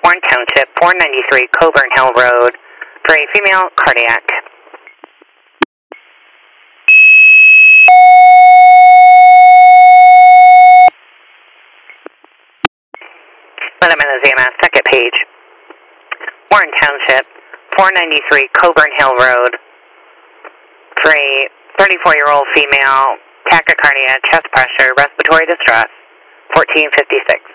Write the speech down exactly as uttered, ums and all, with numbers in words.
Warren Township, four ninety-three Coburn Hill Road, for a female cardiac. Let him in the Z M S, second page. Warren Township, four ninety-three Coburn Hill Road, for a thirty-four-year-old female, tachycardia, chest pressure, respiratory distress, fourteen fifty-six.